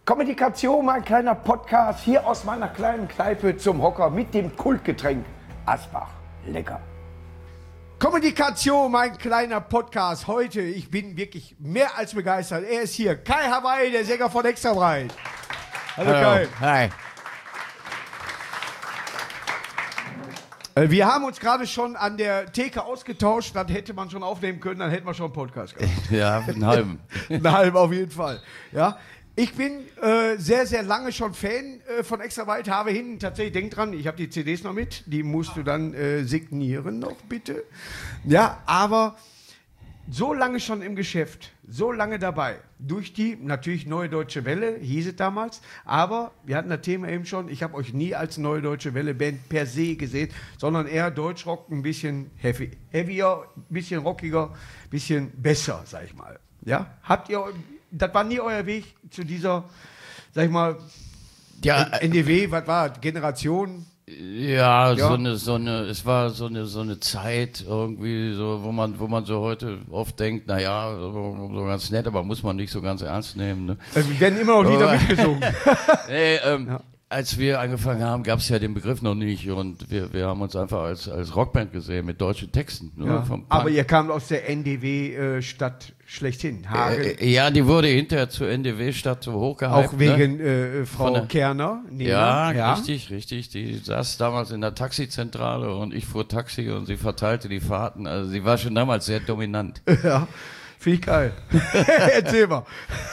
Kommunikation, mein kleiner Podcast, hier aus meiner kleinen Kneipe zum Hocker mit dem Kultgetränk Asbach. Lecker. Kommunikation, mein kleiner Podcast. Heute, ich bin wirklich mehr als begeistert. Er ist hier, Kai Hawaii, der Sänger von Extra Breit. Hallo Kai. Hi. Wir haben uns gerade schon an der Theke ausgetauscht, dann hätte man schon aufnehmen können, dann hätten wir schon einen Podcast gehabt. Ja, einen halben. Einen halben auf jeden Fall. Ja. Ich bin sehr, sehr lange schon Fan von Extra Breit, habe hinten tatsächlich, denk dran, ich habe die CDs noch mit, die musst du dann signieren noch bitte. Ja, aber so lange schon im Geschäft, so lange dabei, durch die natürlich Neue Deutsche Welle, hieß es damals, aber wir hatten das Thema eben schon, ich habe euch nie als Neue Deutsche Welle Band per se gesehen, sondern eher Deutschrock, ein bisschen heavier, ein bisschen rockiger, ein bisschen besser, sag ich mal. Ja, habt ihr... Das war nie euer Weg zu dieser, sag ich mal, Ja, NDW, was war das? Generation? ja, Ja. es war so eine Zeit irgendwie, so, wo man so heute oft denkt, naja, so ganz nett, aber muss man nicht so ganz ernst nehmen. Ne? Wir werden immer noch Lieder mitgesungen. Nee, als wir angefangen haben, gab es ja den Begriff noch nicht und wir haben uns einfach als Rockband gesehen mit deutschen Texten. Ne? Ja. Vom Punk. Aber ihr kamt aus der NDW-Stadt schlechthin, Hagen. Ja, die wurde hinterher zur NDW-Stadt so hochgehypt. Auch wegen Von Frau der- Kerner. Nina. Ja, richtig. Die saß damals in der Taxizentrale und ich fuhr Taxi und sie verteilte die Fahrten. Also sie war schon damals sehr dominant. Ja, finde ich geil. Erzähl mal.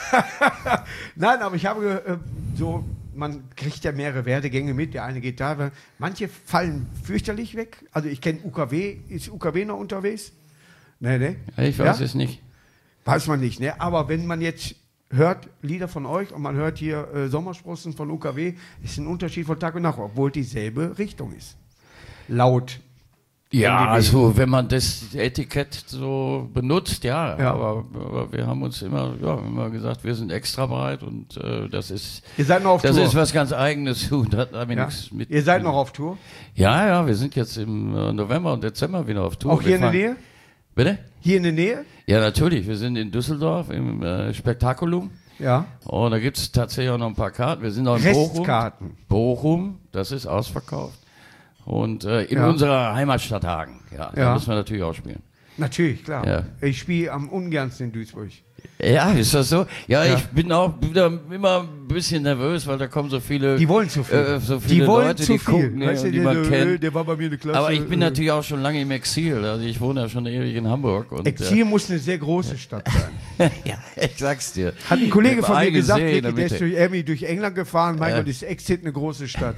Nein, aber ich habe so, man kriegt ja mehrere Werdegänge mit. Der eine geht da, manche fallen fürchterlich weg. Also ich kenne UKW, ist UKW noch unterwegs? Nee. Ich weiß es nicht. Weiß man nicht, ne? Aber wenn man jetzt hört Lieder von euch und man hört hier Sommersprossen von UKW, ist ein Unterschied von Tag und Nacht, obwohl dieselbe Richtung ist. Laut. Ja, NDW. also wenn man das Etikett so benutzt, ja. Ja. Aber wir haben uns immer gesagt, wir sind extra breit und das ist Ihr seid noch auf Tour. ist was ganz Eigenes und hat damit Ja? nichts mit. Ihr seid noch auf Tour? Ja, wir sind jetzt im November und Dezember wieder auf Tour. Auch hier Wir in der fahren- Nähe? Bitte? Hier in der Nähe? Ja, natürlich. Wir sind in Düsseldorf im Spektakulum. Ja. Oh, da gibt es tatsächlich auch noch ein paar Karten. Wir sind noch in Bochum. Restkarten. Bochum, das ist ausverkauft. Und in Ja. unserer Heimatstadt Hagen. Ja, da Ja. müssen wir natürlich auch spielen. Natürlich, klar. Ja. Ich spiele am ungernsten in Duisburg. Ja, ist das so? Ja, Ja. ich bin auch wieder immer ein bisschen nervös, weil da kommen so viele, Die wollen zu viel. so viele die wollen Leute, zu die viel. gucken, Weißt du, die man kennt. der war bei mir eine Klasse. Aber ich bin natürlich auch schon lange im Exil. Also ich wohne ja schon ewig in Hamburg. Und, Exil muss eine sehr große Stadt sein. ja, ich sag's dir. Hat ein Kollege Mit von mir eigenen gesagt, See in Nicky, der der ist Mitte. durch England gefahren. Mein Ja. Gott, ist Exit eine große Stadt.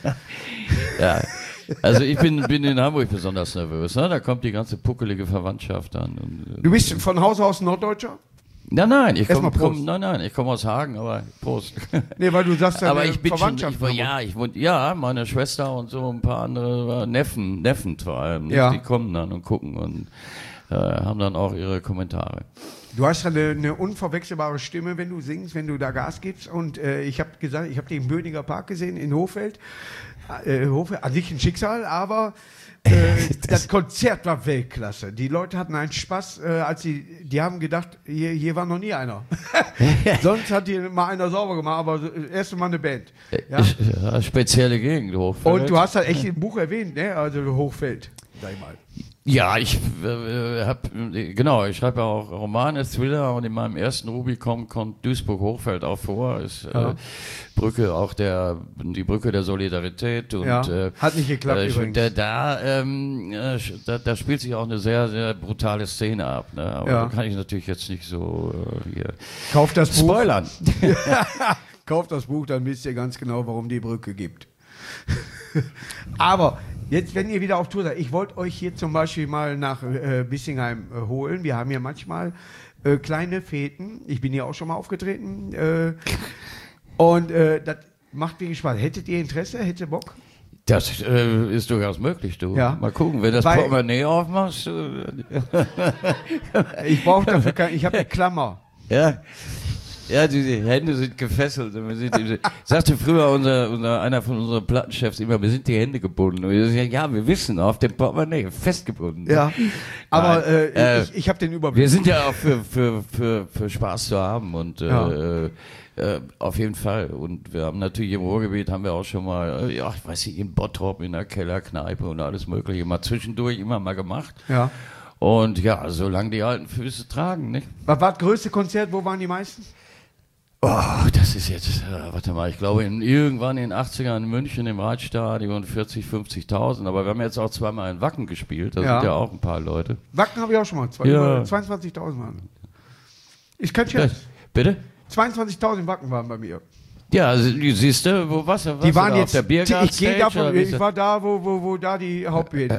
Ja. Also ich bin in Hamburg besonders nervös. Ne? Da kommt die ganze puckelige Verwandtschaft an. Und, Du bist von Haus aus Norddeutscher? Nein, ich Erstmal komme Prost. ich komme aus Hagen, aber Prost. Nee, weil du sagst, aber deine ich bin schon, Verwandtschaft. meine Schwester und so ein paar andere Neffen vor allem, nicht? Ja. Die kommen dann und gucken und haben dann auch ihre Kommentare. Du hast eine unverwechselbare Stimme, wenn du singst, wenn du da Gas gibst. Und ich habe gesagt, ich habe den im Böninger Park gesehen in Hofeld. Hofeld, an sich ein Schicksal, aber das Konzert war Weltklasse. Die Leute hatten einen Spaß, als die haben gedacht, hier war noch nie einer. Sonst hat hier mal einer sauber gemacht, aber das erste Mal eine Band. Ja? Ja, spezielle Gegend, Hochfeld. Und du hast halt echt im Buch erwähnt, ne? Also Hochfeld, sag ich mal. Ja, ich schreibe ja auch Romane, Thriller und in meinem ersten Rubicon kommt Duisburg-Hochfeld auch vor. Ist Brücke auch die Brücke der Solidarität und Ja, hat nicht geklappt übrigens. Da spielt sich auch eine sehr, sehr brutale Szene ab. Ne? Aber Ja. da kann ich natürlich jetzt nicht so hier Kauft das Buch. spoilern. Kauft das Buch, dann wisst ihr ganz genau, warum die Brücke gibt. Aber jetzt, wenn ihr wieder auf Tour seid, ich wollte euch hier zum Beispiel mal nach Bissingheim holen. Wir haben ja manchmal kleine Feten. Ich bin hier auch schon mal aufgetreten. Und das macht mir Spaß. Hättet ihr Interesse? Hättet ihr Bock? Das ist durchaus möglich, du. Ja. Mal gucken, wenn das Weil- Portemonnaie aufmachst. Ich brauche dafür ich habe eine Klammer. Ja. Ja, die Hände sind gefesselt. Sagte früher einer von unseren Plattenchefs immer, wir sind die Hände gebunden. Und wir sagen, ja, wir wissen, auf dem Portemonnaie, festgebunden. Ja, aber ich habe den Überblick. Wir sind ja auch für Spaß zu haben und auf jeden Fall. Und wir haben natürlich im Ruhrgebiet haben wir auch schon mal, ich weiß nicht, in Bottrop in der Kellerkneipe und alles Mögliche mal zwischendurch immer mal gemacht. Ja. Und ja, solange die alten Füße tragen, nicht? Was war das größte Konzert? Wo waren die meisten? Oh, das ist jetzt, warte mal, ich glaube irgendwann in den 80ern in München im Reitstadion 40.000, 50.000, aber wir haben jetzt auch zweimal in Wacken gespielt, da sind ja auch ein paar Leute. Wacken habe ich auch schon mal, 22.000 waren. Ich kann Scherz. Bitte? 22.000 in Wacken waren bei mir. Ja, also, siehst du, wo warst du? Die waren jetzt, auf der Biergarten-Stage, ich war da, wo da die Hauptband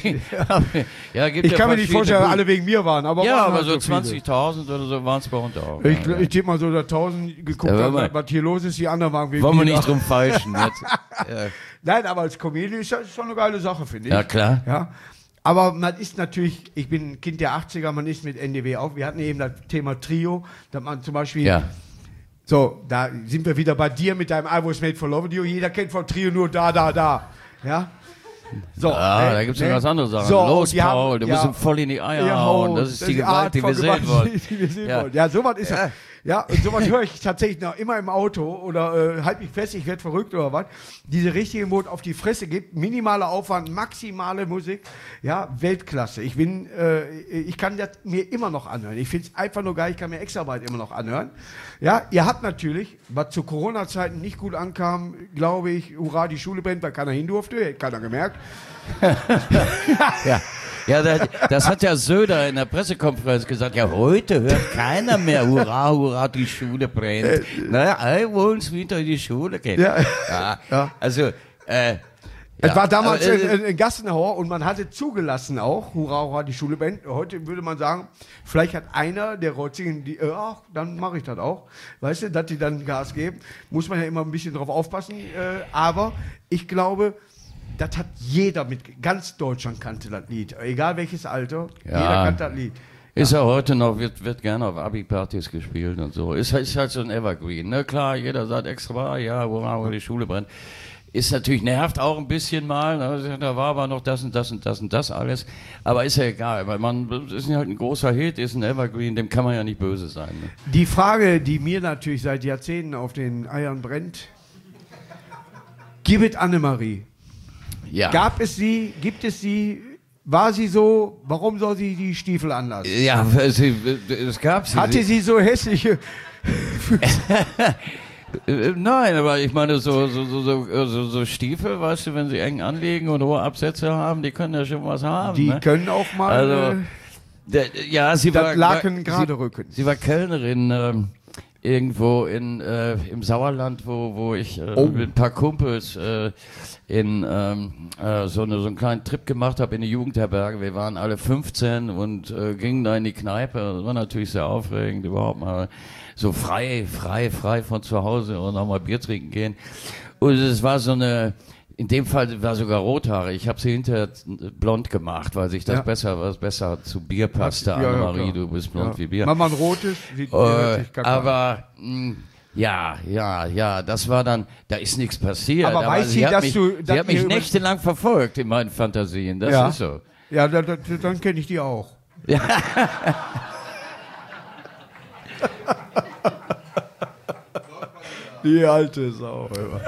ja, ich kann mir nicht vorstellen, dass alle wegen mir waren. Aber ja, aber halt so 20.000 oder so waren es bei uns auch. Ich tippe mal so, dass 1.000 geguckt haben, was hier los ist, die anderen waren wegen mir. Wollen wir nicht drum feilschen jetzt. Nein, aber als Comedian ist das schon eine geile Sache, finde ich. Ja, klar. Ja. Aber man ist natürlich, ich bin ein Kind der 80er, man ist mit NDW auf. Wir hatten eben das Thema Trio, dass man zum Beispiel... Ja. So, da sind wir wieder bei dir mit deinem I Was Made for Love Video. Jeder kennt von Trio nur da. Ja? So, da gibt es noch ganz andere Sachen. So, Los, Paul, du musst ihm voll in die Eier hauen. Das ist die Gewalt, die wir sehen wollen. Ja, sowas ist ja. Ja, und sowas höre ich tatsächlich noch immer im Auto oder halt mich fest, ich werde verrückt oder was. Diese richtige Mut auf die Fresse gibt, minimaler Aufwand, maximale Musik, ja, Weltklasse. Ich kann das mir immer noch anhören. Ich finde es einfach nur geil, ich kann mir Extrarbeit immer noch anhören. Ja, ihr habt natürlich, was zu Corona-Zeiten nicht gut ankam, glaube ich, hurra, die Schule brennt, weil keiner hin durfte, hätte keiner gemerkt. Ja. Ja, das hat ja Söder in der Pressekonferenz gesagt. Ja, heute hört keiner mehr, hurra, hurra, die Schule brennt. Naja, alle wollen es wieder in die Schule gehen. Ja. Also, es war damals ein Gassenhauer und man hatte zugelassen auch, hurra, hurra, die Schule brennt. Heute würde man sagen, vielleicht hat einer der Rotzigen, dann mache ich das auch. Weißt du, dass die dann Gas geben. Muss man ja immer ein bisschen drauf aufpassen. Aber ich glaube, das hat jeder ganz Deutschland kannte das Lied. Egal welches Alter, jeder kannte das Lied. Ist ja heute noch, wird gerne auf Abi-Partys gespielt und so. Ist halt so ein Evergreen. Ne? Klar, jeder sagt extra, ja, wo die Schule brennt. Ist natürlich, nervt auch ein bisschen mal. Ne? Da war aber noch das und das und das und das alles. Aber ist ja egal, weil ist halt ein großer Hit, ist ein Evergreen, dem kann man ja nicht böse sein. Ne? Die Frage, die mir natürlich seit Jahrzehnten auf den Eiern brennt, gibt es Annemarie? Ja. Gibt es sie, war sie so, warum soll sie die Stiefel anlassen? Ja, es gab sie. Hatte sie so hässliche... Nein, aber ich meine, so Stiefel, weißt du, wenn sie eng anliegen und hohe Absätze haben, die können ja schon was haben. Die ne? können auch mal... Also, sie war... Laken gerade rücken. Sie war Kellnerin, irgendwo im Sauerland, wo ich mit ein paar Kumpels so einen kleinen Trip gemacht habe in die Jugendherberge. Wir waren alle 15 und gingen da in die Kneipe. Das war natürlich sehr aufregend, überhaupt mal so frei von zu Hause und auch mal Bier trinken gehen. Und es war so eine... In dem Fall war sogar Rothaare. Ich habe sie hinterher blond gemacht, weil sich das besser zu Bier passte. Annemarie, du bist blond wie Bier. Mama ein rotes, sieht aber das war dann, da ist nichts passiert. Aber weiß sie, dass sie hat mich nächtelang verfolgt in meinen Fantasien. Das ist so. Ja, dann kenne ich die auch. Ja. Die alte Sau.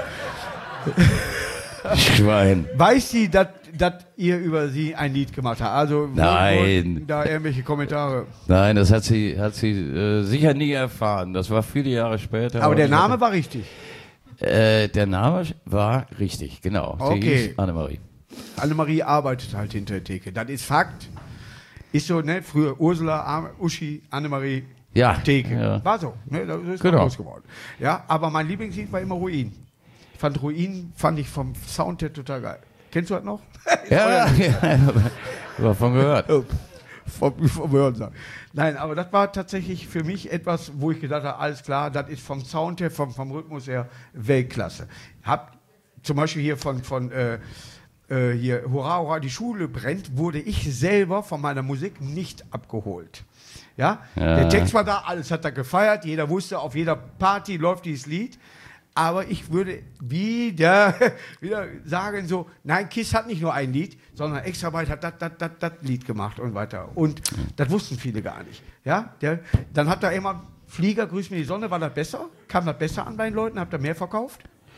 Schwein. Weiß sie, dass ihr über sie ein Lied gemacht habt? Also, nein. Da irgendwelche Kommentare? Nein, das hat sie sicher nie erfahren. Das war viele Jahre später. Aber der Name war richtig? Der Name war richtig, genau. Sie hieß Annemarie. Annemarie arbeitet halt hinter der Theke. Das ist Fakt. Ist so, ne? Früher Ursula, Uschi, Annemarie, Theke. Ja. War so, ne? Das ist groß geworden. Ja, aber mein Lieblingslied war immer Ruin. Ruin fand ich vom Sound her total geil. Kennst du das noch? Ja, davon gehört. Vom Hören sagen. Nein, aber das war tatsächlich für mich etwas, wo ich gedacht habe, alles klar, das ist vom Sound her, vom Rhythmus her Weltklasse. Hab zum Beispiel hier von hier Hurra, Hurra, die Schule brennt, wurde ich selber von meiner Musik nicht abgeholt. Ja? Der Text war da, alles hat er gefeiert, jeder wusste, auf jeder Party läuft dieses Lied. Aber ich würde wieder sagen so, nein, Kiss hat nicht nur ein Lied, sondern Extrabreit hat das Lied gemacht und weiter. Und das wussten viele gar nicht. Ja? Dann hat er immer Flieger, Grüß mir die Sonne, war das besser? Kam das besser an bei den Leuten? Habt ihr mehr verkauft?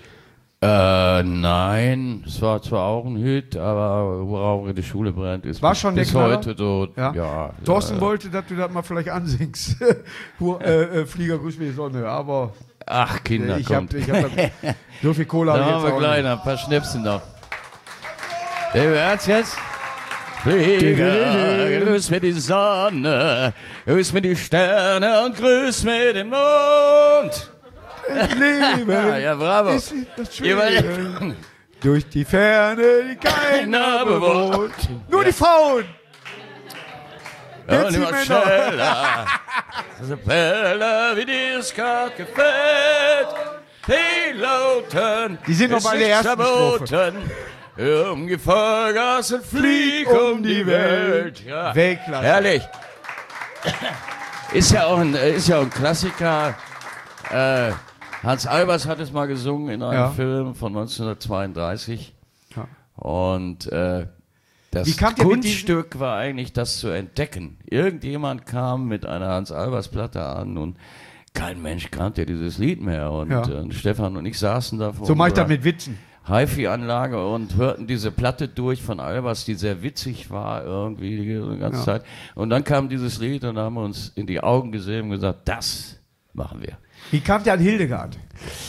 Nein, es war zwar auch ein Hit, aber worauf die Schule brennt, ist war schon bis heute so. Ja. Thorsten wollte, dass du das mal vielleicht ansingst. Flieger, Grüß mir die Sonne, aber... Ach, Kinder, ich hab so viel Cola. Da haben wir gleich noch ein paar Schnipsen noch. Der hört's jetzt? Flieger, grüß mir die Sonne, grüß mir die Sterne und grüß mir den Mond. Leben ja, bravo. Ist das schön. Durch die Ferne, die keiner bewohnt. Nur die Frauen. Und immer schneller, so Bälle, wie dir es gerade gefällt. Piloten, die sind noch bei der ersten Strophe. Irgendwie Vollgas und flieg um die Welt. Ja. Weltklasse. Herrlich. Ist ja auch ein Klassiker. Hans Albers hat es mal gesungen in einem Film von 1932. Ja. Und das Kunststück war eigentlich, das zu entdecken. Irgendjemand kam mit einer Hans-Albers-Platte an und kein Mensch kannte dieses Lied mehr. Und Stefan und ich saßen da vor so mache ich das mit Witzen. HiFi-Anlage und hörten diese Platte durch von Albers, die sehr witzig war irgendwie die ganze Zeit. Und dann kam dieses Lied und haben wir uns in die Augen gesehen und gesagt, das machen wir. Wie kam der an Hildegard?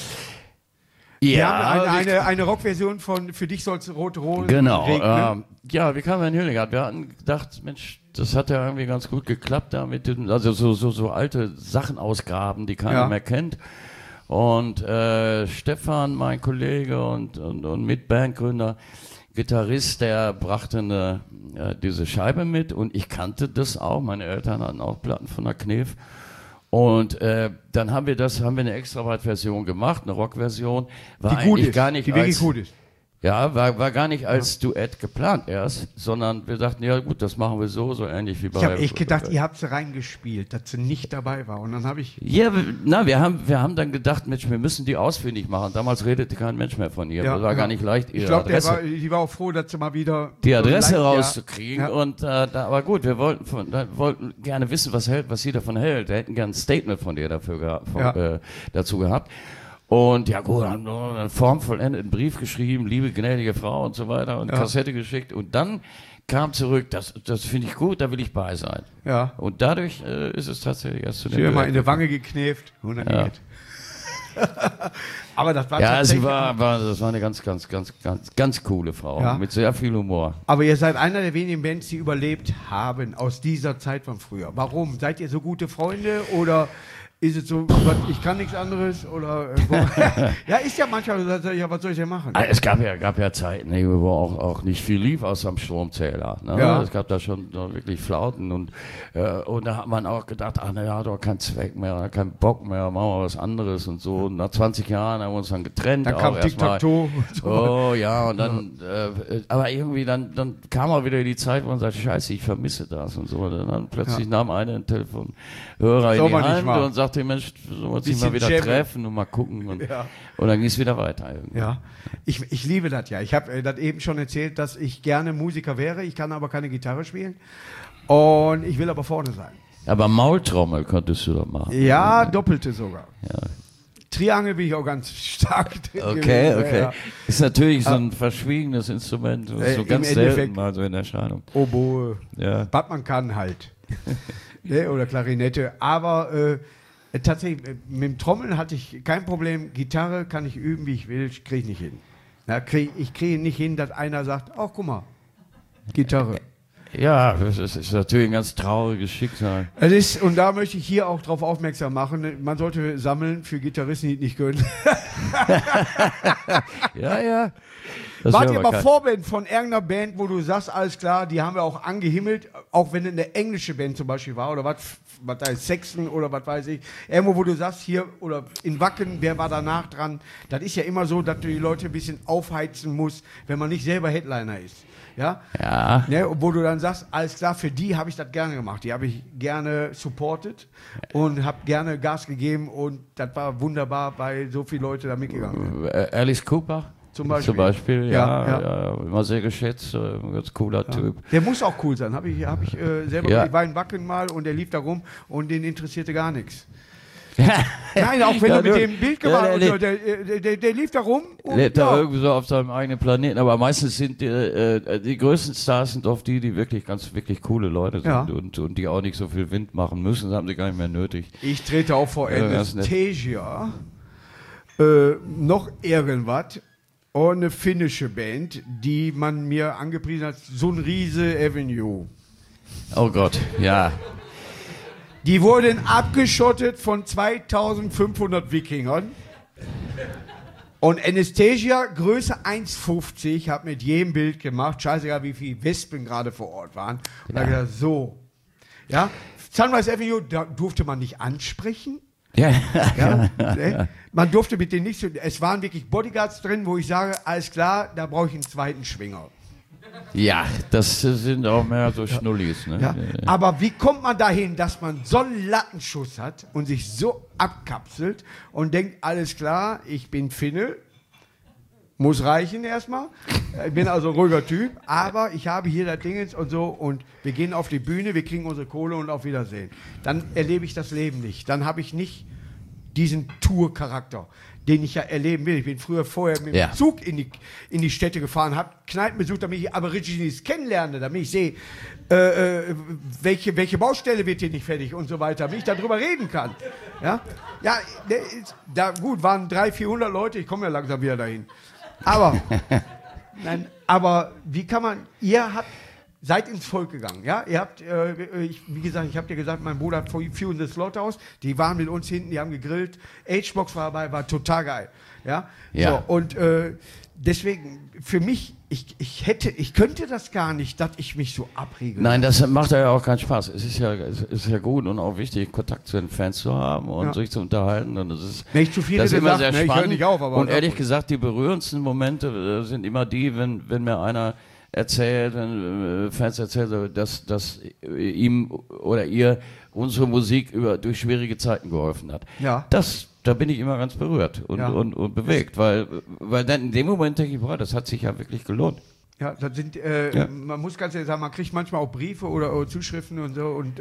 Ja, wir haben eine Rockversion von Für dich soll's rote Rosen genau, regnen. ja, wie kam wir an Hildegard? Wir hatten gedacht, Mensch, das hat ja irgendwie ganz gut geklappt da mit dem, also so alte Sachen ausgraben, die keiner mehr kennt. Und Stefan, mein Kollege und Mitbandgründer, Gitarrist, der brachte diese Scheibe mit und ich kannte das auch. Meine Eltern hatten auch Platten von der Knef. Und dann haben wir eine Extrabreit-Version gemacht, eine Rockversion. War die gut eigentlich ist, gar nicht die wirklich gut ist. Ja, war gar nicht als Duett geplant erst, sondern wir dachten, ja gut, das machen wir so ähnlich wie bei... Ich habe echt gedacht, ihr habt sie reingespielt, dass sie nicht dabei war. Und dann habe ich... Ja, wir haben dann gedacht, Mensch, wir müssen die ausfindig machen. Damals redete kein Mensch mehr von ihr. Das war gar nicht leicht, ihre Adresse. Die war auch froh, dass sie mal wieder... Die Adresse rauszukriegen. Ja. Und aber gut, wir wollten gerne wissen, was sie davon hält. Wir hätten gerne ein Statement von ihr dazu gehabt. Und ja gut, haben einen formvollendeten Brief geschrieben, liebe gnädige Frau und so weiter und Kassette geschickt und dann kam zurück, das finde ich gut, da will ich bei sein. Ja. Und dadurch ist es tatsächlich erst zu dem Duett mal in die Wange gekneft und dann geht. Aber das war tatsächlich... das war eine ganz coole Frau mit sehr viel Humor. Aber ihr seid einer der wenigen Bands, die überlebt haben aus dieser Zeit von früher. Warum? Seid ihr so gute Freunde oder... Ist es so, ich kann nichts anderes oder ja, ist ja manchmal, ja, was soll ich denn machen? Es gab ja Zeiten, wo auch nicht viel lief aus dem Stromzähler. Ne? Ja. Es gab da schon wirklich Flauten und da hat man auch gedacht, ach naja, doch kein Zweck mehr, kein Bock mehr, machen wir was anderes und so. Und nach 20 Jahren haben wir uns dann getrennt. Dann kam Tic-Tac-Toe. Oh ja, und dann, aber irgendwie dann kam auch wieder die Zeit, wo man sagt, scheiße, ich vermisse das und so. Und dann plötzlich nahm einer ein Telefonhörer in die Hand und sagte, Mensch, sollen wir uns mal wieder treffen und mal gucken und dann ging es wieder weiter. Irgendwie. Ja, ich liebe das ja. Ich habe das eben schon erzählt, dass ich gerne Musiker wäre, ich kann aber keine Gitarre spielen und ich will aber vorne sein. Aber Maultrommel könntest du doch machen. Ja, doppelte sogar. Ja. Triangel bin ich auch ganz stark drin. Okay. Ja. Ist natürlich so ein verschwiegenes Instrument, so ganz selten mal so in Erscheinung. Oboe, was man kann halt. Oder Klarinette, aber tatsächlich, mit dem Trommeln hatte ich kein Problem. Gitarre kann ich üben, wie ich will, kriege ich nicht hin. Ich kriege nicht hin, dass einer sagt, ach guck mal, Gitarre. Ja, das ist natürlich ein ganz trauriges Schicksal. Und da möchte ich hier auch drauf aufmerksam machen, man sollte sammeln für Gitarristen, die nicht können. Ja. Wart ihr mal Vorband von irgendeiner Band, wo du sagst, alles klar, die haben wir auch angehimmelt, auch wenn es eine englische Band zum Beispiel war oder was heißt Saxon oder was weiß ich, irgendwo, wo du sagst, hier oder in Wacken, wer war danach dran? Das ist ja immer so, dass du die Leute ein bisschen aufheizen musst, wenn man nicht selber Headliner ist. Ja. Ne, wo du dann sagst, alles klar, für die habe ich das gerne gemacht. Die habe ich gerne supported und habe gerne Gas gegeben und das war wunderbar, weil so viele Leute da mitgegangen sind. Alice Cooper? Zum Beispiel, ja, immer sehr geschätzt, ein ganz cooler Typ. Der muss auch cool sein, hab ich selber, ich war in Wacken mal und der lief da rum und den interessierte gar nichts. Nein, auch wenn du mit dem Bild gemacht hast, der lief da rum. Lebt da irgendwie so auf seinem eigenen Planeten, aber meistens sind die größten Stars sind oft die wirklich coole Leute sind und die auch nicht so viel Wind machen müssen, das haben sie gar nicht mehr nötig. Ich trete auch vor Anastasia, noch irgendwas. Und eine finnische Band, die man mir angepriesen hat, Sunrise Avenue. Oh Gott, ja. Die wurden abgeschottet von 2500 Wikingern. Und Anastasia, Größe 1,50, hat mit jedem Bild gemacht, scheißegal wie viele Wespen gerade vor Ort waren. Und da gesagt, so. Ja, Sunrise Avenue, da durfte man nicht ansprechen. Man durfte mit denen nicht so. Es waren wirklich Bodyguards drin, wo ich sage, alles klar, da brauche ich einen zweiten Schwinger. Ja, das sind auch mehr so Schnullis. Ne? Ja. Aber wie kommt man dahin, dass man so einen Lattenschuss hat und sich so abkapselt und denkt, alles klar, ich bin Finne, muss reichen erstmal. Ich bin also ein ruhiger Typ, aber ich habe hier das Dingens und so und wir gehen auf die Bühne, wir kriegen unsere Kohle und auf Wiedersehen. Dann erlebe ich das Leben nicht. Dann habe ich nicht diesen Tour-Charakter, den ich ja erleben will. Ich bin vorher mit dem Zug in die Städte gefahren, habe Kneipen besucht, damit ich Aborigines kennenlerne, damit ich sehe, welche Baustelle wird hier nicht fertig und so weiter, damit ich darüber reden kann. Da gut, waren 300, 400 Leute, ich komme ja langsam wieder dahin. Aber wie kann man, seid ins Volk gegangen, ja? Ihr habt, wie gesagt, ich habe dir gesagt, mein Bruder hat Fusion des Slaughterhouse, die waren mit uns hinten, die haben gegrillt, H-Box war dabei, war total geil, ja? So, und deswegen, für mich, ich könnte das gar nicht, dass ich mich so abriegel. Nein, das macht ja auch keinen Spaß. Es ist ja gut und auch wichtig, Kontakt zu den Fans zu haben und sich zu unterhalten. Und das ist, nicht zu viele, das ist immer sehr spannend. Ich höre nicht auf, aber und ehrlich gesagt, die berührendsten Momente sind immer die, wenn mir einer erzählt, wenn Fans erzählen, dass ihm oder ihr unsere Musik durch schwierige Zeiten geholfen hat. Ja. Da bin ich immer ganz berührt und bewegt, weil dann in dem Moment denke ich, boah, das hat sich ja wirklich gelohnt. Ja, das sind, man muss ganz ehrlich sagen, man kriegt manchmal auch Briefe oder Zuschriften und so und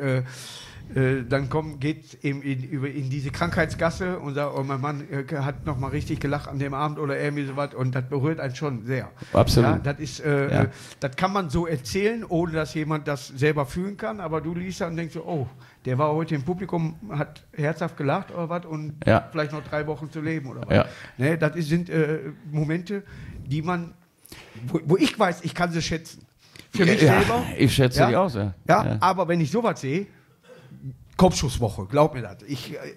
dann geht eben in diese Krankheitsgasse und sagt, oh, mein Mann hat nochmal richtig gelacht an dem Abend oder irgendwie sowas und das berührt einen schon sehr. Absolut. Ja, das ist, das kann man so erzählen, ohne dass jemand das selber fühlen kann, aber du liest da und denkst so, oh, der war heute im Publikum, hat herzhaft gelacht oder was und vielleicht noch 3 Wochen zu leben oder was. Ja. Ne, das sind Momente, die man, wo ich weiß, ich kann sie schätzen. Für mich selber. Ich schätze die auch sehr. Ja, aber wenn ich sowas sehe, Kopfschusswoche, glaub mir das.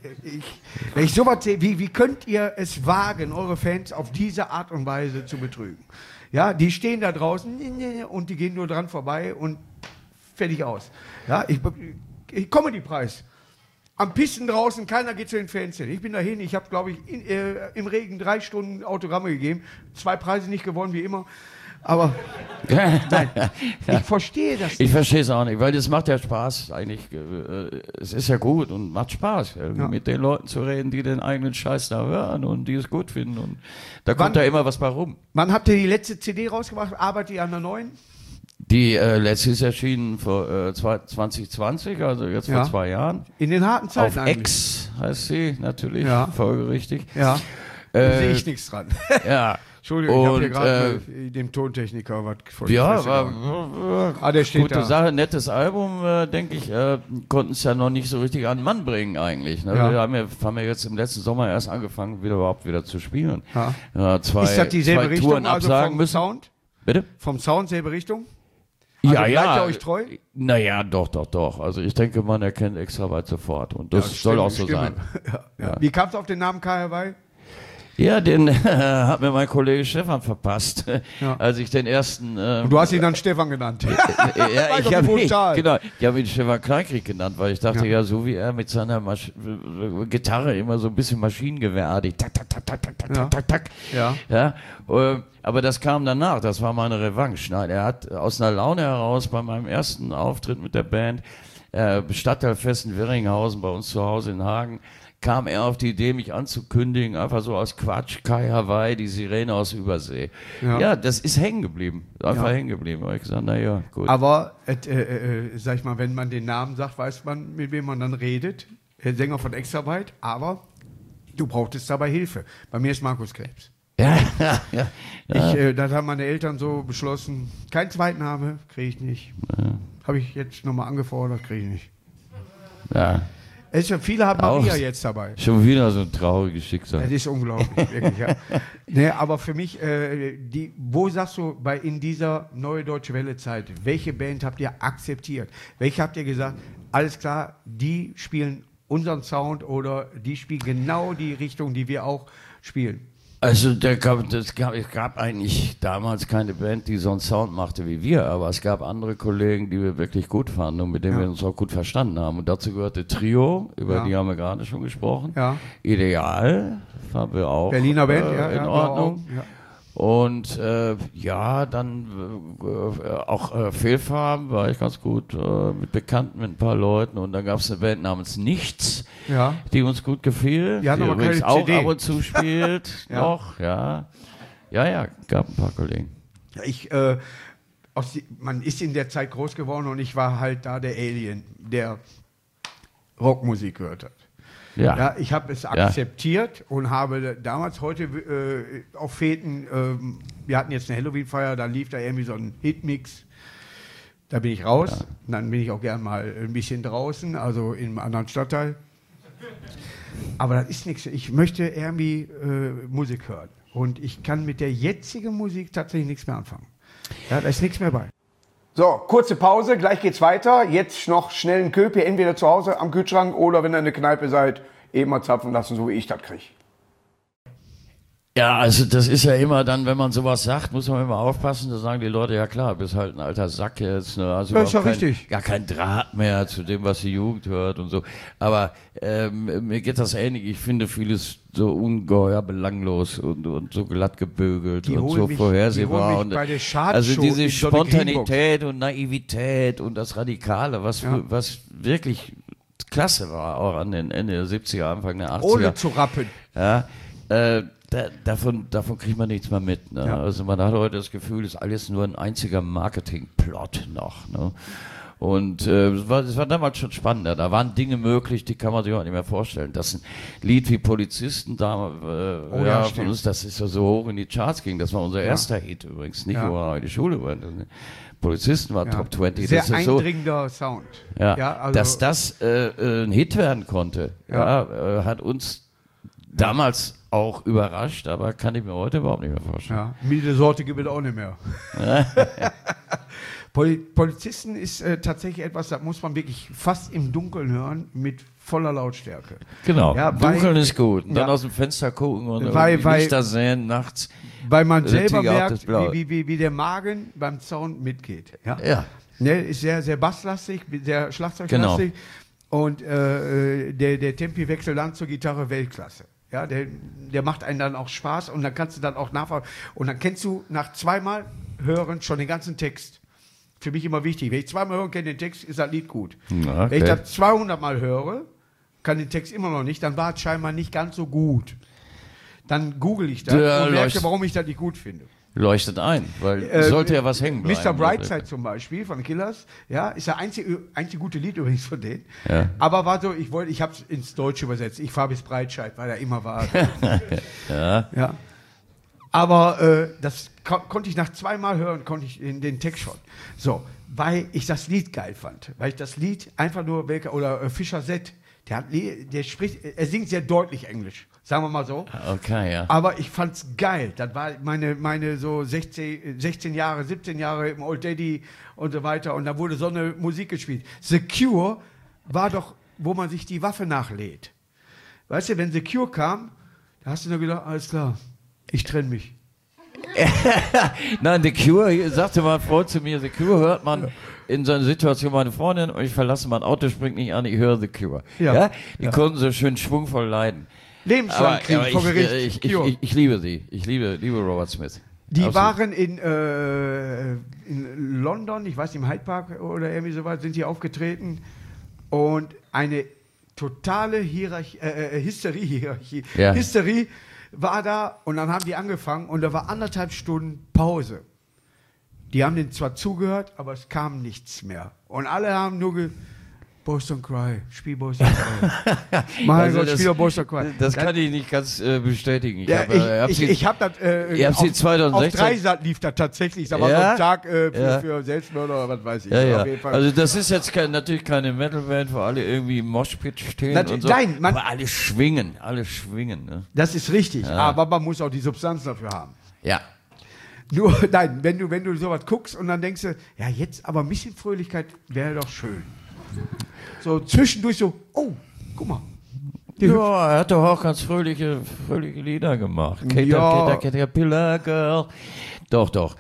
Wenn ich sowas sehe, wie könnt ihr es wagen, eure Fans auf diese Art und Weise zu betrügen? Ja, die stehen da draußen und die gehen nur dran vorbei und fertig aus. Ja, ich Comedy-Preis. Am Pissen draußen, keiner geht zu den Fans hin. Ich bin dahin, ich habe, glaube ich, im Regen 3 Stunden Autogramme gegeben. 2 Preise nicht gewonnen, wie immer. Aber nein, ich verstehe das nicht. Ich verstehe es auch nicht, weil das macht ja Spaß eigentlich. Es ist ja gut und macht Spaß, mit den Leuten zu reden, die den eigenen Scheiß da hören und die es gut finden. Und da kommt da immer was bei rum. Wann habt ihr die letzte CD rausgebracht? Arbeitet ihr an der neuen? Die letzte ist erschienen vor 2020, also jetzt vor 2 Jahren. In den harten Zeiten auf eigentlich. X heißt sie natürlich, folgerichtig. Ja, da sehe ich nichts dran. Ja. Entschuldigung, ich habe hier gerade dem Tontechniker was vor die Fresse war der steht gute da. Sache, nettes Album, denke ich, konnten es ja noch nicht so richtig an den Mann bringen eigentlich. Ne? Ja. Wir haben ja jetzt im letzten Sommer erst angefangen, überhaupt wieder zu spielen. Ja. Ist das dieselbe 2 Richtung, Touren also absagen vom müssen. Sound? Bitte? Vom Sound selbe Richtung? Also ja, bleibt ihr euch treu? Naja, doch. Also ich denke, man erkennt Extraweit sofort und das soll auch so sein. Ja. Wie kam es auf den Namen KRY? Ja, den hat mir mein Kollege Stefan verpasst, als ich den ersten... Und du hast ihn dann Stefan genannt. Ja, ich habe ihn Stefan Kleinkrieg genannt, weil ich dachte, ja so wie er mit seiner Gitarre immer so ein bisschen maschinengewehrartig, tak, tak, tak, tak, tak, tak, tak, tak. Ja. Aber das kam danach, das war meine Revanche. Nein, er hat aus einer Laune heraus bei meinem ersten Auftritt mit der Band, Stadtteilfest in Werringhausen, bei uns zu Hause in Hagen, kam er auf die Idee, mich anzukündigen, einfach so aus Quatsch, Kai Hawaii, die Sirene aus Übersee. Ja, das ist hängen geblieben, einfach hängen geblieben. Da habe ich gesagt, naja, gut. Aber, sag ich mal, wenn man den Namen sagt, weiß man, mit wem man dann redet. Sänger von Extraweit, aber du brauchtest dabei Hilfe. Bei mir ist Markus Krebs. Ja. Das haben meine Eltern so beschlossen, kein Zweitname, kriege ich nicht. Habe ich jetzt nochmal angefordert, kriege ich nicht. Ja. Viele haben Maria jetzt dabei. Schon wieder so ein trauriges Schicksal. Das ist unglaublich, wirklich, ja. Nee, aber für mich, wo sagst du, in dieser Neue Deutsche Welle-Zeit, welche Band habt ihr akzeptiert? Welche habt ihr gesagt, alles klar, die spielen unseren Sound oder die spielen genau die Richtung, die wir auch spielen? Also es gab eigentlich damals keine Band, die so einen Sound machte wie wir, aber es gab andere Kollegen, die wir wirklich gut fanden und mit denen wir uns auch gut verstanden haben. Und dazu gehörte Trio, über die haben wir gerade schon gesprochen. Ja. Ideal, fanden wir auch Berliner Band, in Ordnung. Und dann auch Fehlfarben war ich ganz gut mit Bekannten, mit ein paar Leuten. Und dann gab es eine Band namens Nichts, die uns gut gefiel, die übrigens auch ab und zu spielt noch. Ja, gab ein paar Kollegen. Man ist in der Zeit groß geworden und ich war halt da der Alien, der Rockmusik gehört hat. Ja, ich habe es akzeptiert und habe damals, heute auf Feten, wir hatten jetzt eine Halloween-Feier, da lief da irgendwie so ein Hitmix, da bin ich raus, und dann bin ich auch gern mal ein bisschen draußen, also in einem anderen Stadtteil. Aber das ist nichts, ich möchte irgendwie Musik hören und ich kann mit der jetzigen Musik tatsächlich nichts mehr anfangen. Ja, da ist nichts mehr bei. So, kurze Pause, gleich geht's weiter. Jetzt noch schnell einen Köpi, entweder zu Hause am Kühlschrank oder wenn ihr in der Kneipe seid, eben mal zapfen lassen, so wie ich das kriege. Ja, also das ist ja immer dann, wenn man sowas sagt, muss man immer aufpassen, da sagen die Leute, ja klar, bist halt ein alter Sack jetzt. Ne? Also das ist ja richtig. Gar kein Draht mehr zu dem, was die Jugend hört und so. Aber mir geht das ähnlich. Ich finde vieles so ungeheuer belanglos und so glatt gebügelt und so vorhersehbar. Und also diese Spontanität und Naivität und das Radikale, was wirklich klasse war, auch an den Ende der 70er, Anfang der 80er. Ohne zu rappen. Ja, davon kriegt man nichts mehr mit. Ne? Ja. Also man hat heute das Gefühl, es ist alles nur ein einziger Marketingplot noch. Ne? Und es war damals schon spannender. Da waren Dinge möglich, die kann man sich auch nicht mehr vorstellen. Dass ein Lied wie Polizisten da von uns, das ist ja so hoch in die Charts ging. Das war unser erster Hit übrigens, nicht wo wir in die Schule waren. Polizisten war Top 20. Sehr das ist eindringender Sound. Ja, also dass das ein Hit werden konnte, hat uns damals auch überrascht, aber kann ich mir heute überhaupt nicht mehr vorstellen. Ja, milde Sorte gibt es auch nicht mehr. Polizisten ist tatsächlich etwas, da muss man wirklich fast im Dunkeln hören, mit voller Lautstärke. Genau, Dunkeln ist gut. Und dann aus dem Fenster gucken und Lichter sehen nachts. Weil man selber merkt, wie der Magen beim Sound mitgeht. Ja. Ne, ist sehr, sehr basslastig, sehr schlagzeuglastig. Genau. Und der Tempiwechsel dann zur Gitarre Weltklasse. Ja, der macht einen dann auch Spaß und dann kannst du dann auch nachfragen. Und dann kennst du nach zweimal hören schon den ganzen Text. Für mich immer wichtig. Wenn ich zweimal hören kenne den Text, ist das Lied gut. Okay. Wenn ich das 200 Mal höre, kann den Text immer noch nicht, dann war es scheinbar nicht ganz so gut. Dann google ich das und merke, warum ich das nicht gut finde. Leuchtet ein, weil sollte ja was hängen bleiben. Mr. Brightside zum Beispiel von Killers, ist der einzige gute Lied übrigens von denen. Ja. Aber war so, ich habe es ins Deutsche übersetzt. Ich fahre bis Breitscheid, weil er immer war. Ja. Aber das konnte ich nach zweimal hören, konnte ich den Text schon. So, weil ich das Lied geil fand. Weil ich das Lied einfach nur, Fischer Z, der spricht, er singt sehr deutlich Englisch. Sagen wir mal so. Okay, ja. Aber ich fand's geil. Das war meine so 16 Jahre, 17 Jahre im Old Daddy und so weiter. Und da wurde so eine Musik gespielt. The Cure war doch, wo man sich die Waffe nachlädt. Weißt du, wenn The Cure kam, Da hast du nur gedacht, alles klar, ich trenne mich. Nein, The Cure, sagte mal ein Freund zu mir, The Cure hört man in so einer Situation, meine Freundin, und ich verlasse mein Auto, springt nicht an, ich höre The Cure. Ja? Die konnten so schön schwungvoll leiden. Lebenslang kriegen vor Gericht. Ich liebe sie. Ich liebe Robert Smith. Die Absolut. Waren in London, ich weiß nicht, im Hyde Park oder irgendwie so weit, sind die aufgetreten und eine totale Hysterie war da und dann haben die angefangen und da war 1,5 Stunden Pause. Die haben denen zwar zugehört, aber es kam nichts mehr. Und alle haben nur Boys Don't Cry, spiel Boys Don't Cry. Mein Gott, spiel Boys Don't Cry. Das kann ich nicht ganz bestätigen. Ich habe das auf 2016. Auf Dreisat lief das tatsächlich, aber so ein Tag für Selbstmörder oder was weiß ich. Ja. Auf jeden Fall. Also das ist jetzt natürlich keine Metalband, wo alle irgendwie im Moshpit stehen und so. Nein, aber alle schwingen. Ne? Das ist richtig, aber man muss auch die Substanz dafür haben. Ja. Nur, nein, wenn du sowas guckst und dann denkst du, ja jetzt aber ein bisschen Fröhlichkeit wäre doch schön. So zwischendurch so, oh, guck mal. Ja, er hat doch auch ganz fröhliche Lieder gemacht. Caterpillar Girl. Doch.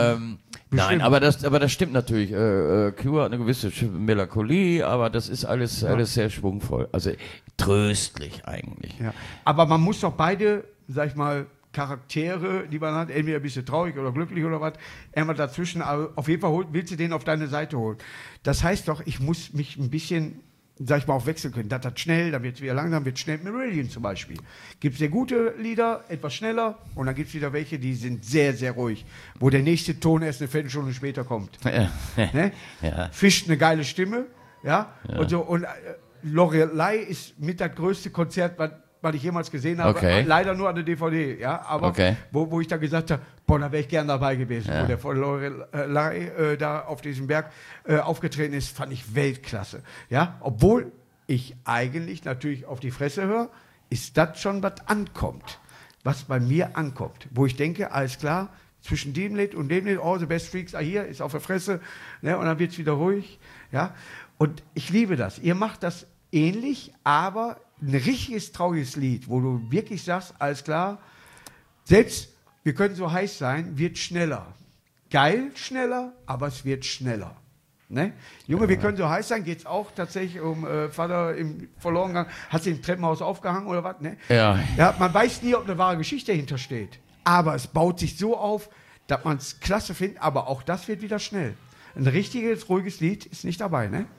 Nein, aber das stimmt natürlich. Cure hat eine gewisse Melancholie, aber das ist alles sehr schwungvoll. Also tröstlich eigentlich. Ja. Aber man muss doch beide, sag ich mal, Charaktere, die man hat, entweder ein bisschen traurig oder glücklich oder was, einmal dazwischen, aber auf jeden Fall willst du den auf deine Seite holen. Das heißt doch, ich muss mich ein bisschen, sag ich mal, auch wechseln können. Das hat schnell, dann wird es wieder langsam, wird schnell. Marillion zum Beispiel. Gibt es sehr gute Lieder, etwas schneller, und dann gibt es wieder welche, die sind sehr, sehr ruhig, wo der nächste Ton erst eine Viertelstunde später kommt. Ne? Ja. Fisch, eine geile Stimme, ja. Und so, und Lorelei ist mit das größte Konzert, was ich jemals gesehen habe, leider nur an der DVD, ja, aber wo ich da gesagt habe, boah, da wäre ich gern dabei gewesen, wo der von Lorelei da auf diesem Berg aufgetreten ist, fand ich Weltklasse, ja, obwohl ich eigentlich natürlich auf die Fresse höre, ist das schon was ankommt, was bei mir ankommt, wo ich denke, alles klar, zwischen dem Lied und dem Lied, oh, the best freaks are here, ist auf der Fresse, ne, und dann wird es wieder ruhig, ja, und ich liebe das, ihr macht das ähnlich, aber ein richtiges trauriges Lied, wo du wirklich sagst, alles klar, selbst wir können so heiß sein, wird schneller. Geil, schneller, aber es wird schneller. Ne? Junge, wir können so heiß sein, geht es auch tatsächlich um Vater im Verlorengang, hat sich im Treppenhaus aufgehangen oder was? Ne? Ja, man weiß nie, ob eine wahre Geschichte dahinter steht. Aber es baut sich so auf, dass man es klasse findet, aber auch das wird wieder schnell. Ein richtiges, ruhiges Lied ist nicht dabei, ne?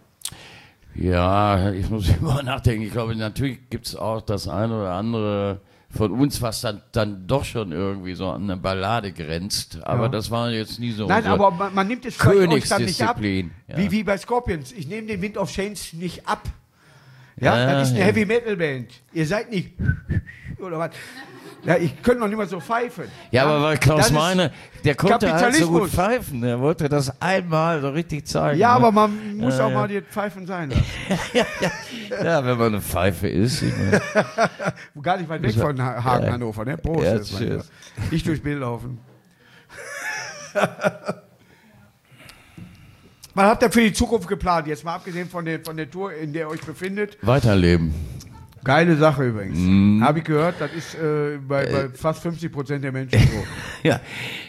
Ja, ich muss immer nachdenken. Ich glaube, natürlich gibt es auch das eine oder andere von uns, was dann doch schon irgendwie so an eine Ballade grenzt. Aber das war jetzt nie so. Nein, aber man nimmt es euch dann nicht ab. Ja. Wie bei Scorpions. Ich nehme den Wind of Change nicht ab. Ja, das ist eine Heavy-Metal-Band. Ihr seid nicht oder was. Ja, ich könnte noch nicht mal so pfeifen. Ja, aber weil Klaus Meine, der konnte halt so gut pfeifen. Der wollte das einmal so richtig zeigen. Ja, aber man muss auch mal die Pfeifen sein lassen. Ja, wenn man eine Pfeife ist. Gar nicht weit weg von Hagen, Hannover, ne? Prost. Ja, nicht durchs Bild laufen. Was habt ihr für die Zukunft geplant? Jetzt mal abgesehen von der Tour, in der ihr euch befindet. Weiterleben. Geile Sache übrigens. Habe ich gehört, das ist bei fast 50% der Menschen so. Ja.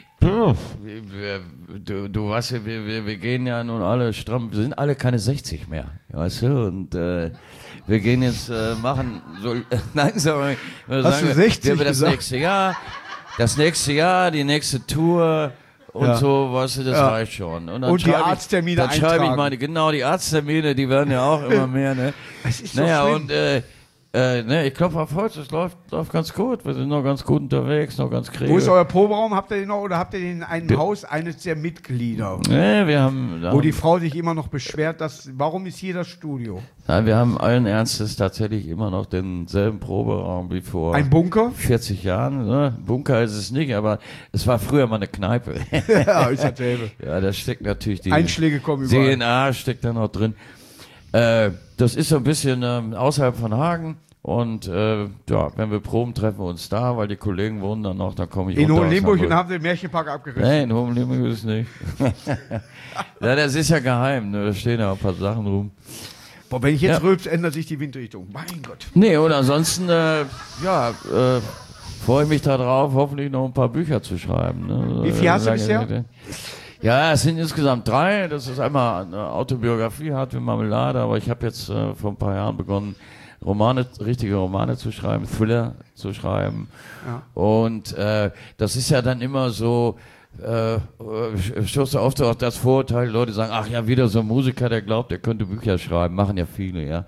Du weißt ja, wir gehen ja nun alle stramm, wir sind alle keine 60 mehr, weißt du, und wir gehen jetzt machen so langsam, hast du 60 das nächste Jahr, die nächste Tour und so, weißt du, das reicht schon. Und, dann und die Arzttermine eintragen. Dann schreibe ich die Arzttermine, die werden ja auch immer mehr, ne? Das ist so schlimm. Und ich klopfe auf Holz, es läuft ganz gut. Wir sind noch ganz gut unterwegs, noch ganz kriegend. Wo ist euer Proberaum? Habt ihr den noch oder habt ihr den in einem Haus eines der Mitglieder? Nee, wir haben... Wo die Frau sich immer noch beschwert, warum ist hier das Studio? Nein, wir haben allen Ernstes tatsächlich immer noch denselben Proberaum wie vor... Ein Bunker? 40 Jahren. Ne? Bunker ist es nicht, aber es war früher mal eine Kneipe. Ja, ist dasselbe. Ja, da steckt natürlich die... Einschläge kommen überall. DNA steckt da noch drin. Das ist so ein bisschen außerhalb von Hagen und wenn wir proben, treffen wir uns da, weil die Kollegen wohnen dann noch, dann komme ich in Hohenlimburg und haben den Märchenpark abgerissen. Nee, in Hohenlimburg ist es nicht. Ja, das ist ja geheim, ne? Da stehen ja ein paar Sachen rum. Boah, wenn ich jetzt rülps, ändert sich die Windrichtung. Mein Gott. Nee, und ansonsten, freue ich mich darauf, hoffentlich noch ein paar Bücher zu schreiben. Ne? Wie viel hast du bisher? Ja, es sind insgesamt 3. Das ist einmal eine Autobiografie, Hart wie Marmelade, aber ich habe jetzt vor ein paar Jahren begonnen, richtige Romane zu schreiben, Thriller zu schreiben. Ja. Und das ist ja dann immer so, stoßt du oft auch das Vorurteil, Leute sagen, ach ja, wieder so ein Musiker, der glaubt, er könnte Bücher schreiben, machen ja viele, ja.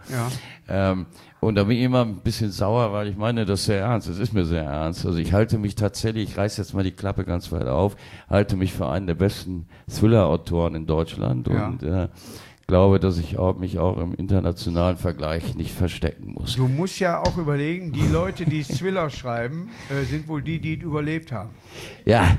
Und da bin ich immer ein bisschen sauer, weil ich meine, das ist sehr ernst, das ist mir sehr ernst. Also ich halte mich tatsächlich, ich reiß jetzt mal die Klappe ganz weit auf, halte mich für einen der besten Thriller-Autoren in Deutschland und glaube, dass ich mich auch im internationalen Vergleich nicht verstecken muss. Du musst ja auch überlegen, die Leute, die Thriller schreiben, sind wohl die überlebt haben. Ja.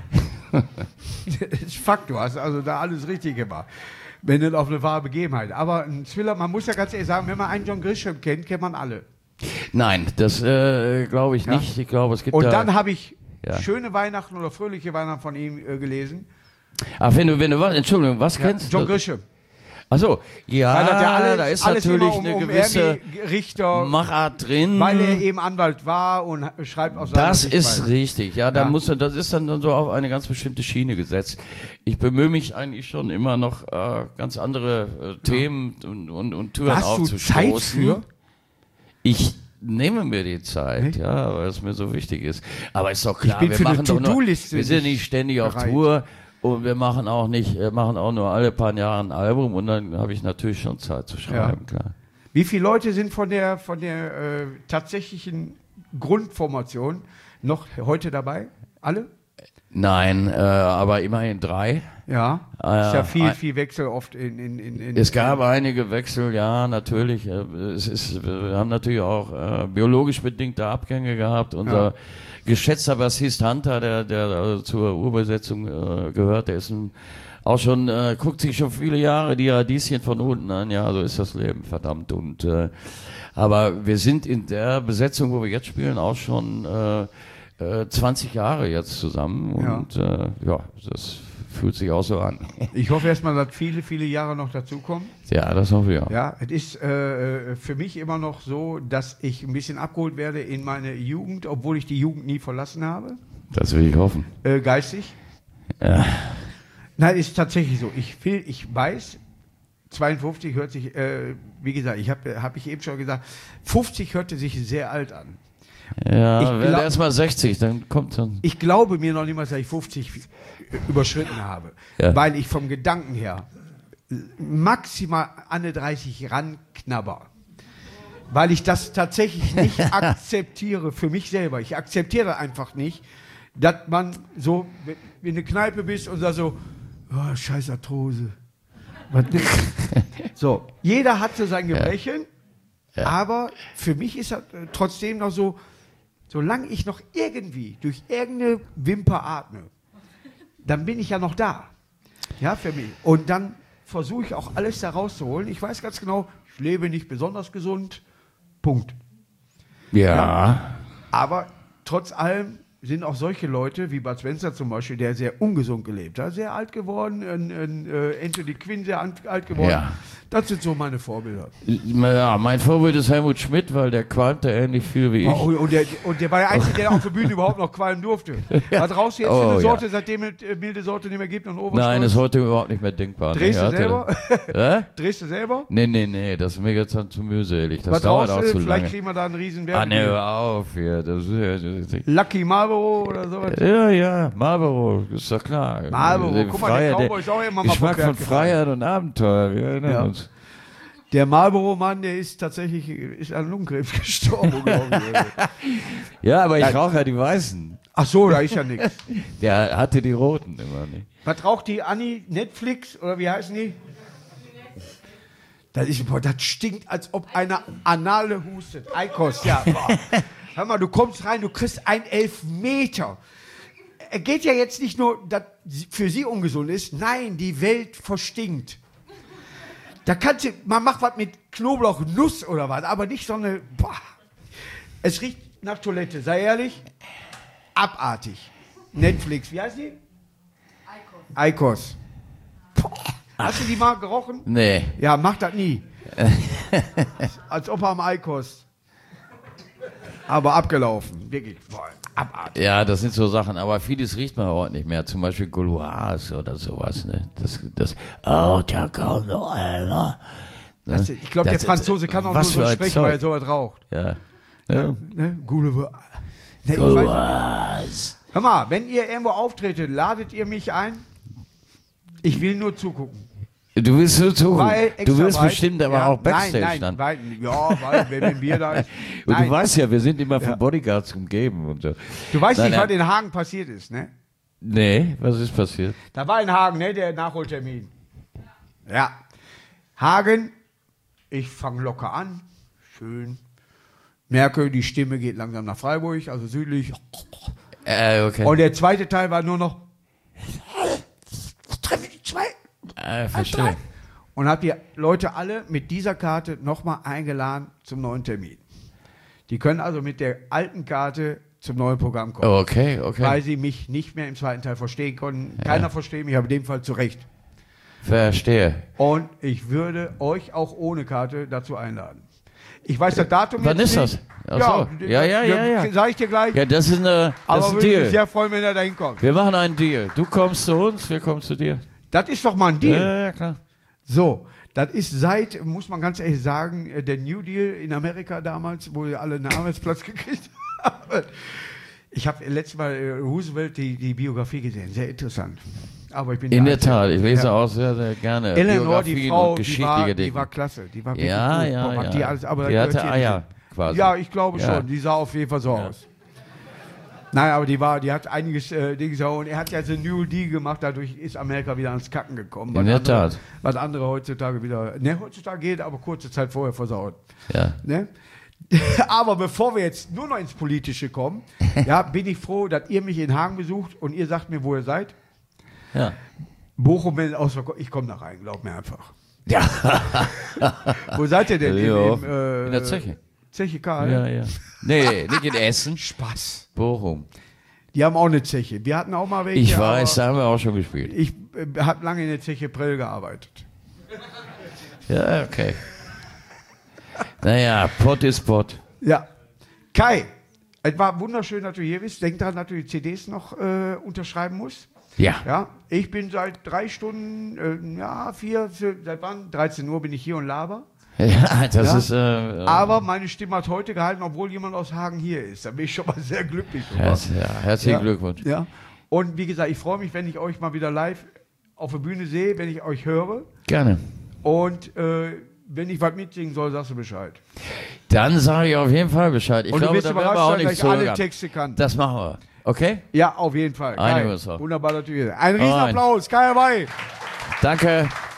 Das ist Fakt, du hast also da alles richtig gemacht. Wenn nicht auf eine wahre Begebenheit. Aber ein Thriller, man muss ja ganz ehrlich sagen, wenn man einen John Grisham kennt, kennt man alle. Nein, das glaube ich nicht. Ich glaube, es gibt und dann habe ich Schöne Weihnachten oder Fröhliche Weihnachten von ihm gelesen. Ach, wenn du was, Entschuldigung, was kennst du? John Grisham. Achso, da ist natürlich eine gewisse Richter, Machart drin. Weil er eben Anwalt war und schreibt aus seiner Das ist richtig, das ist dann so auf eine ganz bestimmte Schiene gesetzt. Ich bemühe mich eigentlich schon immer noch ganz andere Themen und Türen aufzustoßen. Hast du Zeit für? Ich nehme mir die Zeit, weil es mir so wichtig ist. Aber ist doch klar, wir sind nicht ständig auf Tour. Und wir machen auch nur alle paar Jahre ein Album und dann habe ich natürlich schon Zeit zu schreiben, klar. Wie viele Leute sind von der tatsächlichen Grundformation noch heute dabei? Alle? Nein, aber immerhin 3. Ja, ist ja viel Wechsel oft in Es gab einige Wechsel, ja, natürlich. Wir haben natürlich auch biologisch bedingte Abgänge gehabt. Unser geschätzter Bassist Hunter, der zur Urbesetzung gehört, der ist auch schon, guckt sich schon viele Jahre die Radieschen von unten an. Ja, so ist das Leben, verdammt. Und aber wir sind in der Besetzung, wo wir jetzt spielen, auch schon 20 Jahre jetzt zusammen. Und das fühlt sich auch so an. Ich hoffe erstmal, dass viele, viele Jahre noch dazukommen. Ja, das hoffe ich auch. Ja, es ist für mich immer noch so, dass ich ein bisschen abgeholt werde in meine Jugend, obwohl ich die Jugend nie verlassen habe. Das will ich hoffen. Geistig? Ja. Nein, ist tatsächlich so. Ich weiß, 52 hört sich, wie gesagt, hab ich eben schon gesagt, 50 hörte sich sehr alt an. Ja, wenn er erst mal 60, dann kommt dann. Ich glaube mir noch nicht mal, dass ich 50 überschritten habe, weil ich vom Gedanken her maximal an 30 ranknabber. Weil ich das tatsächlich nicht akzeptiere für mich selber. Ich akzeptiere einfach nicht, dass man so, wenn du in eine Kneipe bist und da so, oh, scheiß Arthrose. So, jeder hat so sein Gebrechen, aber für mich ist das trotzdem noch so, solange ich noch irgendwie durch irgendeine Wimper atme, dann bin ich ja noch da. Ja, für mich. Und dann versuche ich auch alles da rauszuholen. Ich weiß ganz genau, ich lebe nicht besonders gesund. Punkt. Ja. Aber trotz allem sind auch solche Leute, wie Bud Spencer zum Beispiel, der sehr ungesund gelebt hat, sehr alt geworden, Anthony Quinn sehr alt geworden. Ja. Das sind so meine Vorbilder. Ja, mein Vorbild ist Helmut Schmidt, weil der qualmte ähnlich viel wie ich. Und der war der Einzige, der auf der Bühne überhaupt noch qualmen durfte. Was rauchst du jetzt für eine Sorte, seitdem es milde Sorte nicht mehr gibt und Oberstolz? Nein, ist heute überhaupt nicht mehr denkbar. Drehst du selber? Drehst du selber? Nee, das ist mir jetzt dann zu mühselig. Das dauert auch zu lange. Vielleicht kriegen wir da einen riesen Wert. Ne, hör auf hier. Das ist Lucky Marlboro oder sowas? Ja, Marlboro, ist doch klar. Marlboro, guck mal, der Cowboy ist auch immer mal Geschmack von Freiheit und Abenteuer, wir erinnern uns. Der Marlboro-Mann, der ist tatsächlich an Lungenkrebs gestorben, glaube ich. Ja, aber ich rauche ja die Weißen. Ach so, da ist ja nichts. Der hatte die Roten immer nicht. Was raucht die Anni? Netflix oder wie heißen die? Das stinkt, als ob einer Anale hustet. Eikos, ja. Boah. Hör mal, du kommst rein, du kriegst einen Elfmeter. Er geht ja jetzt nicht nur, dass für sie ungesund ist. Nein, die Welt verstinkt. Da kannst du, man macht was mit Knoblauch, Nuss oder was, aber nicht so eine, boah. Es riecht nach Toilette, sei ehrlich. Abartig. Netflix, wie heißt die? Eikos. Hast du die mal gerochen? Nee. Ja, mach das nie. Als ob er am Eikost. Aber abgelaufen. Wirklich. Boah, abartig. Ja, das sind so Sachen, aber vieles riecht man heute nicht mehr. Zum Beispiel Gauloise oder sowas. Ne? Oh, da kommt noch einer. Ne? Ich glaube, der Franzose kann auch nur so sprechen, weil er sowas raucht. Ja. Ne? Gauloise. Hör mal, wenn ihr irgendwo auftretet, ladet ihr mich ein? Ich will nur zugucken. Du willst nur zugucken. Du willst weit, bestimmt aber auch Backstage dann. Weil wenn wir da... Und du weißt ja, wir sind immer von Bodyguards umgeben und so. Du weißt nicht, was in Hagen passiert ist, ne? Nee, was ist passiert? Da war in Hagen, ne, der Nachholtermin. Ja. Hagen, ich fange locker an, schön. Merke, die Stimme geht langsam nach Freiburg, also südlich. Okay. Und der zweite Teil war nur noch... Verstehe. Und habt ihr Leute alle mit dieser Karte nochmal eingeladen zum neuen Termin. Die können also mit der alten Karte zum neuen Programm kommen. Okay. Weil sie mich nicht mehr im zweiten Teil verstehen konnten. Keiner versteht mich, aber in dem Fall zu Recht. Verstehe. Und ich würde euch auch ohne Karte dazu einladen. Ich weiß das Datum Wann jetzt ist nicht. das? Ja. Sag ich dir gleich. Ja, das ist ein aber würde Deal. mich sehr freuen, wenn er da hinkommt. Wir machen einen Deal. Du kommst zu uns, wir kommen zu dir. Das ist doch mal ein Deal. Ja, klar. So, das ist seit, muss man ganz ehrlich sagen, der New Deal in Amerika damals, wo wir alle einen Arbeitsplatz gekriegt haben. Ich habe letztes Mal Roosevelt die Biografie gesehen, sehr interessant. Aber ich bin in der Tat, ich lese auch sehr, sehr gerne Eleanor, die Frau, die Dinge. war klasse. Die war ja, gut. Die, die hatte Eier quasi. Ja, ich glaube schon. Die sah auf jeden Fall so aus. Nein, aber die hat einiges Dinge so, und er hat ja so New Deal gemacht, dadurch ist Amerika wieder ans Kacken gekommen. In der Tat. Was andere heutzutage wieder, ne, heutzutage geht, aber kurze Zeit vorher versaut. Ja. Ne? Aber bevor wir jetzt nur noch ins Politische kommen, ja, bin ich froh, dass ihr mich in Hagen besucht und ihr sagt mir, wo ihr seid. Ja. Bochum, ich komme da rein, glaub mir einfach. Ja. Wo seid ihr denn? In der Zeche. Zeche Karl? Ja. Nee, nicht in Essen. Spaß. Bochum. Die haben auch eine Zeche. Wir hatten auch mal welche. Ich weiß, da haben wir auch schon gespielt. Ich habe lange in der Zeche Prell gearbeitet. Ja, okay. Naja, Pott ist Pott. Ja. Kai, es war wunderschön, dass du hier bist. Denk daran, dass du die CDs noch unterschreiben musst. Ja. Ich bin seit 3 Stunden, seit wann? 13 Uhr bin ich hier und laber. Ja, das ist... aber meine Stimme hat heute gehalten, obwohl jemand aus Hagen hier ist. Da bin ich schon mal sehr glücklich. Herzlichen Glückwunsch. Ja. Und wie gesagt, ich freue mich, wenn ich euch mal wieder live auf der Bühne sehe, wenn ich euch höre. Gerne. Und wenn ich was mitsingen soll, sagst du Bescheid. Dann sage ich auf jeden Fall Bescheid. Ich glaube, da werden wir auch nichts zögern. Alle Texte kann. Das machen wir. Okay? Ja, auf jeden Fall. Wunderbar natürlich. Ein Riesenapplaus. Kai Hawaii. Danke.